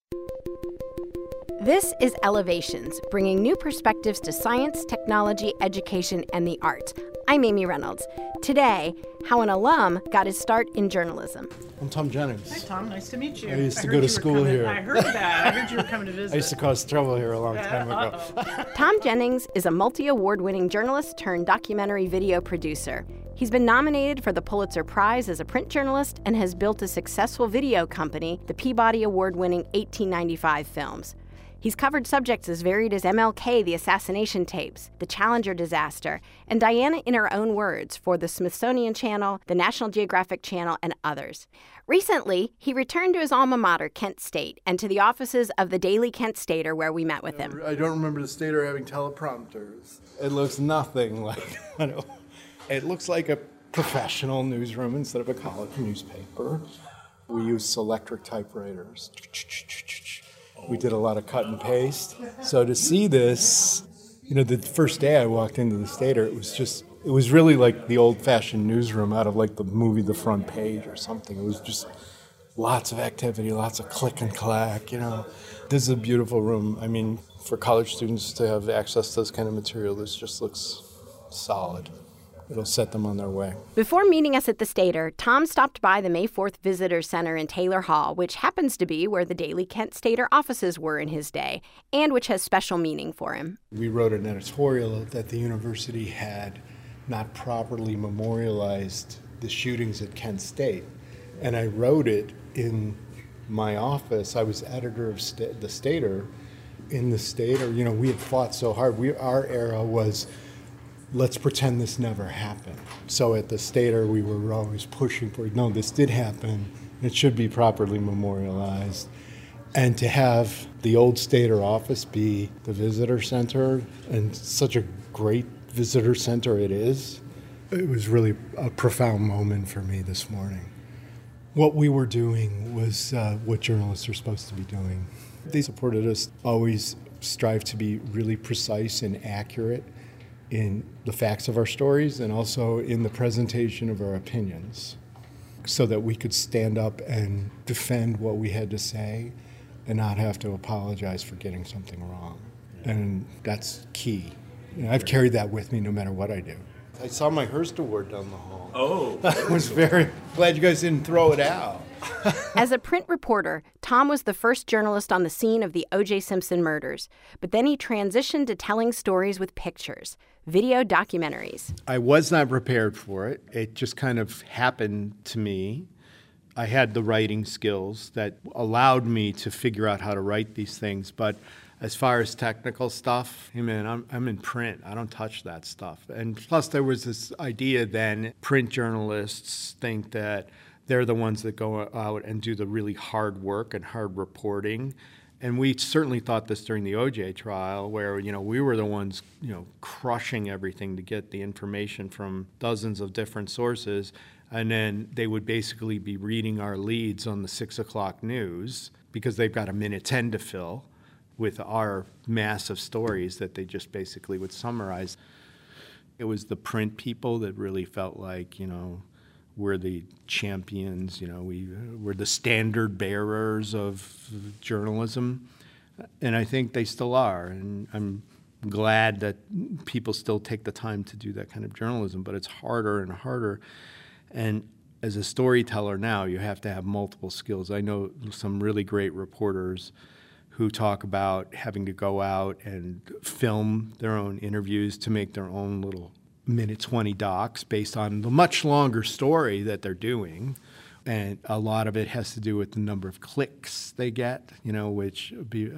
This is Elevations, bringing new perspectives to science, technology, education, and the arts. I'm Amy Reynolds. Today, how an alum got his start in journalism. I'm Tom Jennings. Hi, Tom. Nice to meet you. I used to go to school here. I heard that. I heard you were coming to visit. I used to cause trouble here a long time ago. Tom Jennings is a multi-award-winning journalist turned documentary video producer. He's been nominated for the Pulitzer Prize as a print journalist and has built a successful video company, the Peabody Award-winning 1895 Films. He's covered subjects as varied as MLK, the assassination tapes, the Challenger disaster, and Diana in her own words for the Smithsonian Channel, the National Geographic Channel, and others. Recently, he returned to his alma mater, Kent State, and to the offices of the Daily Kent Stater, where we met with him. I don't remember the Stater having teleprompters. It looks nothing like, it looks like a professional newsroom instead of a college newspaper. We use electric typewriters. We did a lot of cut and paste. So to see this, the first day I walked into the Stater, it was really like the old-fashioned newsroom out of like the movie The Front Page or something. It was just lots of activity, lots of click and clack, This is a beautiful room. I mean, for college students to have access to this kind of material, this just looks solid. It'll set them on their way. Before meeting us at the Stater, Tom stopped by the May 4th Visitor Center in Taylor Hall, which happens to be where the Daily Kent Stater offices were in his day, and which has special meaning for him. We wrote an editorial that the university had not properly memorialized the shootings at Kent State. And I wrote it in my office. I was editor of the Stater. In the Stater, we had fought so hard. Our era was, let's pretend this never happened. So at the Stater, we were always pushing for, no, this did happen. It should be properly memorialized. And to have the old Stater office be the visitor center, and such a great visitor center it is, it was really a profound moment for me this morning. What we were doing was what journalists are supposed to be doing. They supported us, always strive to be really precise and accurate in the facts of our stories and also in the presentation of our opinions so that we could stand up and defend what we had to say and not have to apologize for getting something wrong. And that's key. I've carried that with me no matter what I do. I saw my Hearst Award down the hall. Oh. I was very glad you guys didn't throw it out. As a print reporter, Tom was the first journalist on the scene of the O.J. Simpson murders, but then he transitioned to telling stories with pictures, video documentaries. I was not prepared for it. It just kind of happened to me. I had the writing skills that allowed me to figure out how to write these things, but as far as technical stuff, I'm in print. I don't touch that stuff. And plus there was this idea then, print journalists think that they're the ones that go out and do the really hard work and hard reporting. And we certainly thought this during the OJ trial where, we were the ones, crushing everything to get the information from dozens of different sources. And then they would basically be reading our leads on the 6 o'clock news because they've got a minute 10 to fill with our massive stories that they just basically would summarize. It was the print people that really felt like, we're the champions, we're the standard bearers of journalism. And I think they still are. And I'm glad that people still take the time to do that kind of journalism, but it's harder and harder. And as a storyteller now, you have to have multiple skills. I know some really great reporters who talk about having to go out and film their own interviews to make their own little minute 20 docs based on the much longer story that they're doing. And a lot of it has to do with the number of clicks they get, which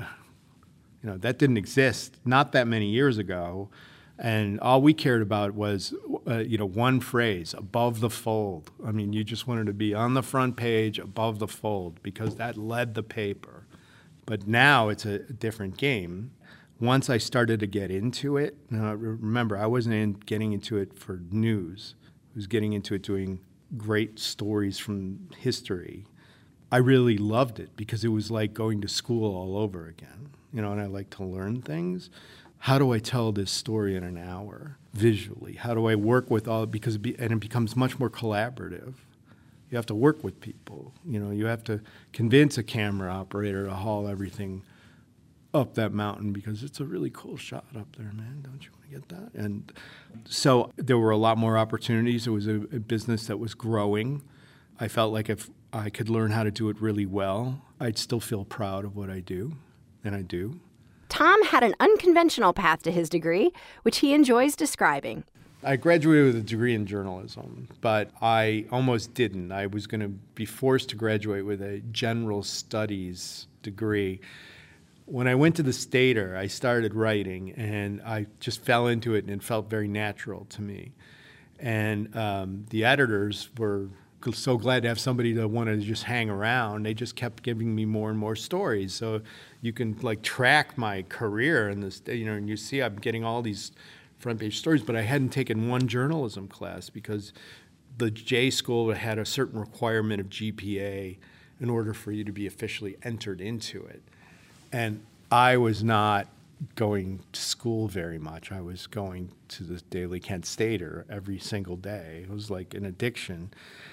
that didn't exist not that many years ago. And all we cared about was, one phrase, above the fold. I mean, you just wanted to be on the front page, above the fold, because that led the paper. But now it's a different game. Once I started to get into it, remember, I wasn't getting into it for news. I was getting into it doing great stories from history. I really loved it because it was like going to school all over again, and I like to learn things. How do I tell this story in an hour visually? How do I work with all, it becomes much more collaborative. You have to work with people. You have to convince a camera operator to haul everything up that mountain because it's a really cool shot up there, man. Don't you want to get that? And so there were a lot more opportunities. It was a business that was growing. I felt like if I could learn how to do it really well, I'd still feel proud of what I do, and I do. Tom had an unconventional path to his degree, which he enjoys describing. I graduated with a degree in journalism, but I almost didn't. I was going to be forced to graduate with a general studies degree. When I went to the Stater, I started writing, and I just fell into it, and it felt very natural to me. And the editors were so glad to have somebody that wanted to just hang around. They just kept giving me more and more stories. So you can track my career in this, and you see I'm getting all these front page stories, but I hadn't taken one journalism class because the J school had a certain requirement of GPA in order for you to be officially entered into it. And I was not going to school very much. I was going to the Daily Kent Stater every single day. It was like an addiction.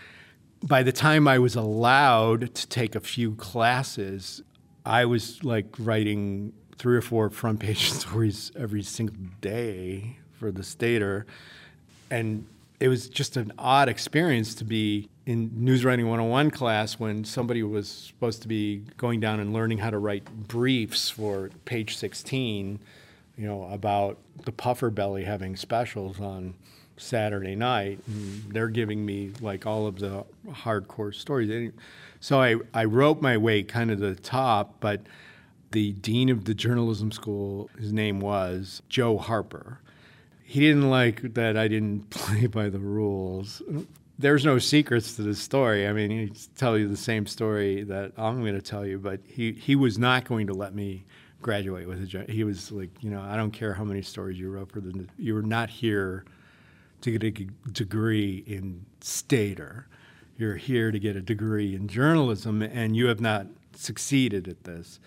By the time I was allowed to take a few classes, I was writing 3 or 4 front page stories every single day for the Stater. And it was just an odd experience to be in News Writing 101 class when somebody was supposed to be going down and learning how to write briefs for page 16, about the Puffer Belly having specials on Saturday night. And they're giving me all of the hardcore stories. So I wrote my way kind of to the top, but the dean of the journalism school, his name was Joe Harper. He didn't like that I didn't play by the rules. There's no secrets to this story. I mean, he'd tell you the same story that I'm going to tell you, but he was not going to let me graduate with a. He was like, I don't care how many stories you wrote you're not here to get a degree in Stater. You're here to get a degree in journalism, and you have not succeeded at this.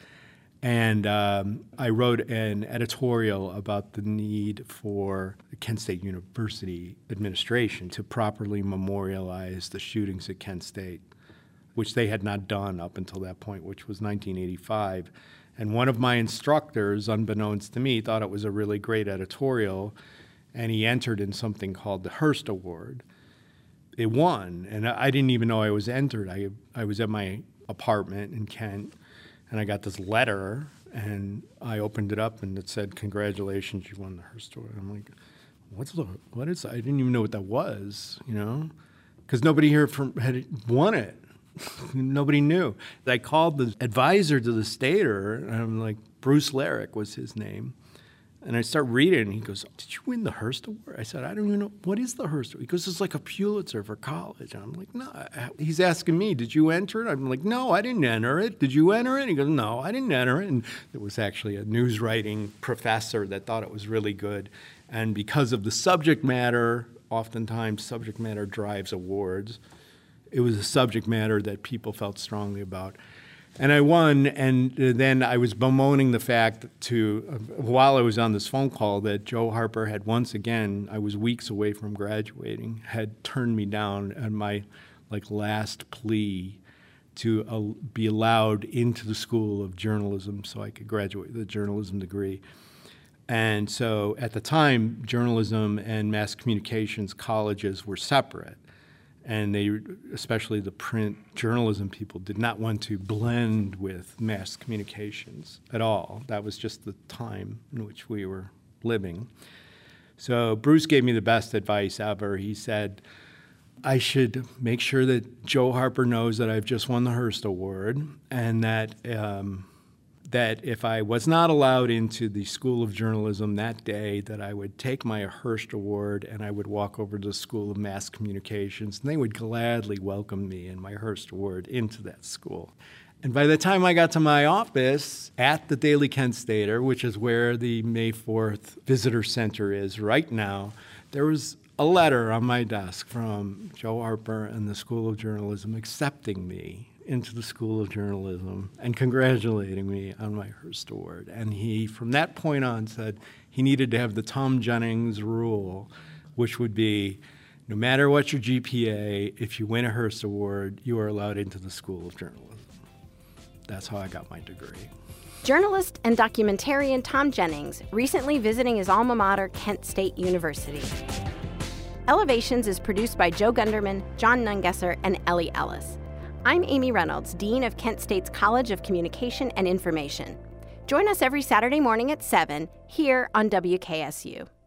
And I wrote an editorial about the need for the Kent State University administration to properly memorialize the shootings at Kent State, which they had not done up until that point, which was 1985. And one of my instructors, unbeknownst to me, thought it was a really great editorial, and he entered in something called the Hearst Award. It won, and I didn't even know I was entered. I was at my apartment in Kent, and I got this letter, and I opened it up, and it said, "Congratulations, you won the Hearst Award." I'm like, what is that? I didn't even know what that was, because nobody here had won it. Nobody knew. I called the advisor to the Stater, and I'm like, Bruce Larrick was his name. And I start reading, and he goes, "Did you win the Hearst Award?" I said, "I don't even know. What is the Hearst Award?" He goes, "It's like a Pulitzer for college." And I'm like, "No." He's asking me, "Did you enter it?" I'm like, "No, I didn't enter it. Did you enter it?" And he goes, "No, I didn't enter it." And it was actually a news writing professor that thought it was really good. And because of the subject matter, oftentimes subject matter drives awards. It was a subject matter that people felt strongly about. And I won, and then I was bemoaning the fact while I was on this phone call that Joe Harper had once again, I was weeks away from graduating, had turned me down at my last plea to be allowed into the School of Journalism so I could graduate with a journalism degree. And so at the time, journalism and mass communications colleges were separate. And they, especially the print journalism people, did not want to blend with mass communications at all. That was just the time in which we were living. So Bruce gave me the best advice ever. He said, I should make sure that Joe Harper knows that I've just won the Hearst Award, and that that if I was not allowed into the School of Journalism that day, that I would take my Hearst Award and I would walk over to the School of Mass Communications, and they would gladly welcome me and my Hearst Award into that school. And by the time I got to my office at the Daily Kent Stater, which is where the May 4th Visitor Center is right now, there was a letter on my desk from Joe Harper and the School of Journalism accepting me into the School of Journalism and congratulating me on my Hearst Award. And he, from that point on, said he needed to have the Tom Jennings rule, which would be no matter what your GPA, if you win a Hearst Award, you are allowed into the School of Journalism. That's how I got my degree. Journalist and documentarian Tom Jennings, recently visiting his alma mater, Kent State University. Elevations is produced by Joe Gunderman, John Nungesser, and Ellie Ellis. I'm Amy Reynolds, Dean of Kent State's College of Communication and Information. Join us every Saturday morning at 7 here on WKSU.